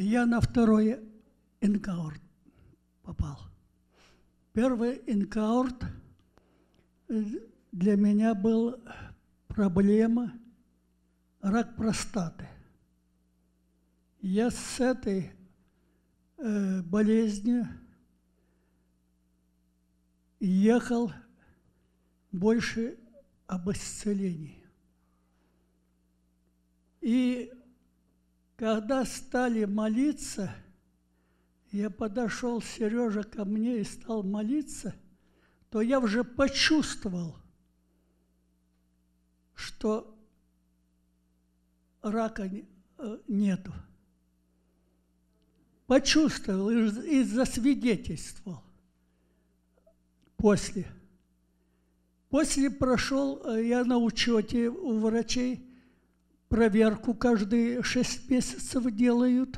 я на второй инкаурт попал. Первый инкаурт для меня был проблема рак простаты. Я с этой болезнью ехал больше об исцелении. И когда стали молиться, я подошел, Сережа, ко мне и стал молиться, то я уже почувствовал, что рака нету. Почувствовал и засвидетельствовал. После прошел я на учете у врачей, проверку каждые 6 месяцев делают.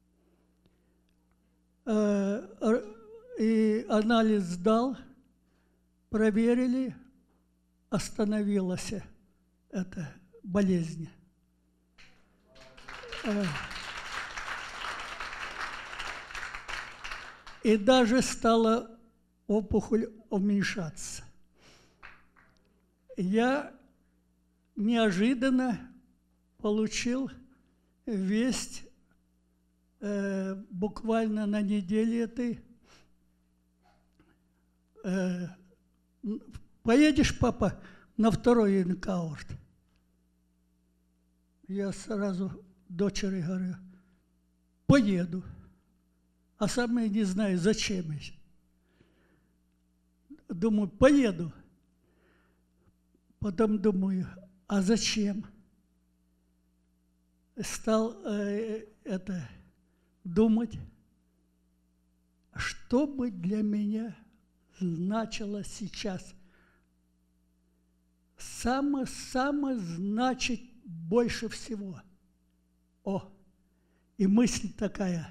И анализ сдал, проверили, остановилась эта болезнь. И даже стала опухоль уменьшаться. Я неожиданно получил весть буквально на неделе этой. Поедешь, папа, на второй инкаурт? Я сразу дочери говорю, поеду. А сам я не знаю, зачем. Думаю, поеду. Потом думаю, а зачем? Стал думать, что бы для меня значило сейчас. Самое значит больше всего. И мысль такая.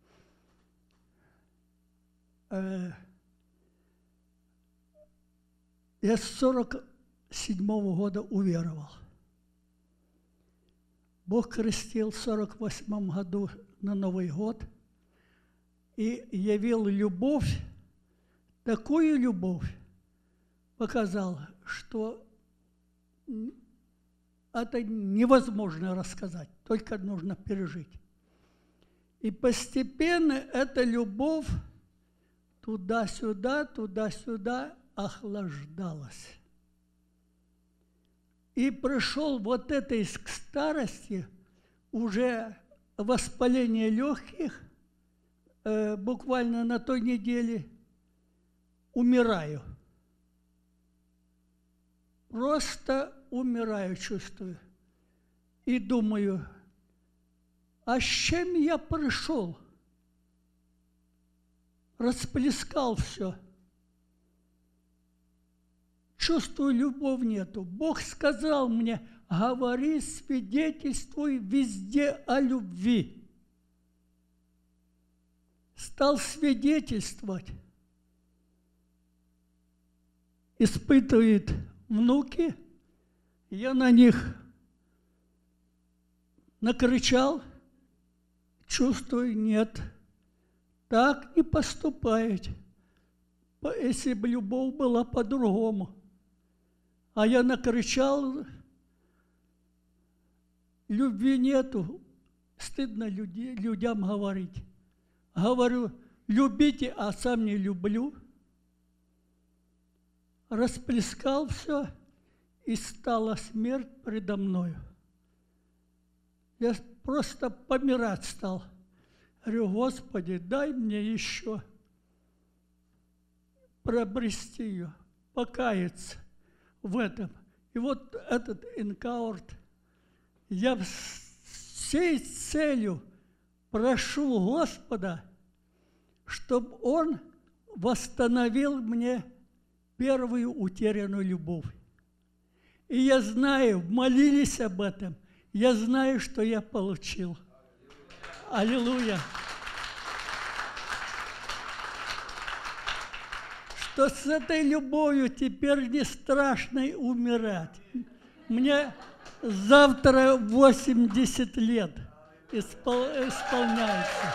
Я с 47-го года уверовал. Бог крестил в 48-м году на Новый год и явил любовь, такую любовь показал, что это невозможно рассказать, только нужно пережить. И постепенно эта любовь туда-сюда охлаждалась. И пришел вот этой к старости уже воспаление легких, буквально на той неделе умираю. Просто умираю, чувствую. И думаю, а с чем я пришел? Расплескал все. Чувствую, любовь нету. Бог сказал мне, говори, свидетельствуй везде о любви. Стал свидетельствовать. Испытывают внуки, я на них накричал, чувствую, нет, так не поступает. Если бы любовь была по-другому. А я накричал, любви нету, стыдно людям говорить. Говорю, любите, а сам не люблю. Расплескал все, и стала смерть предо мною. Я просто помирать стал. Говорю, Господи, дай мне еще приобрести ее, покаяться в этом. И вот этот инкаурт, я всей целью прошу Господа, чтобы Он восстановил мне первую утерянную любовь. И я знаю, молились об этом, я знаю, что я получил. Аллилуйя! Что с этой любовью теперь не страшно умирать. Мне завтра 80 лет. исполняется.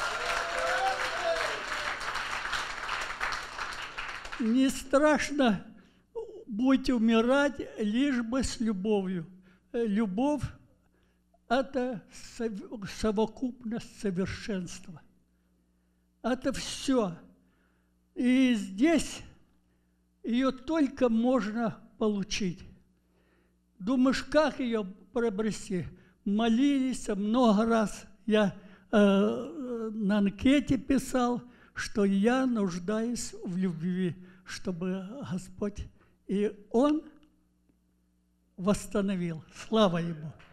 Не страшно будь умирать, лишь бы с любовью. Любовь – это совокупность совершенства. Это все. И здесь ее только можно получить. Думаешь, как ее приобрести? Молились много раз. Я на анкете писал, что я нуждаюсь в любви, чтобы Господь... И Он восстановил. Слава Ему!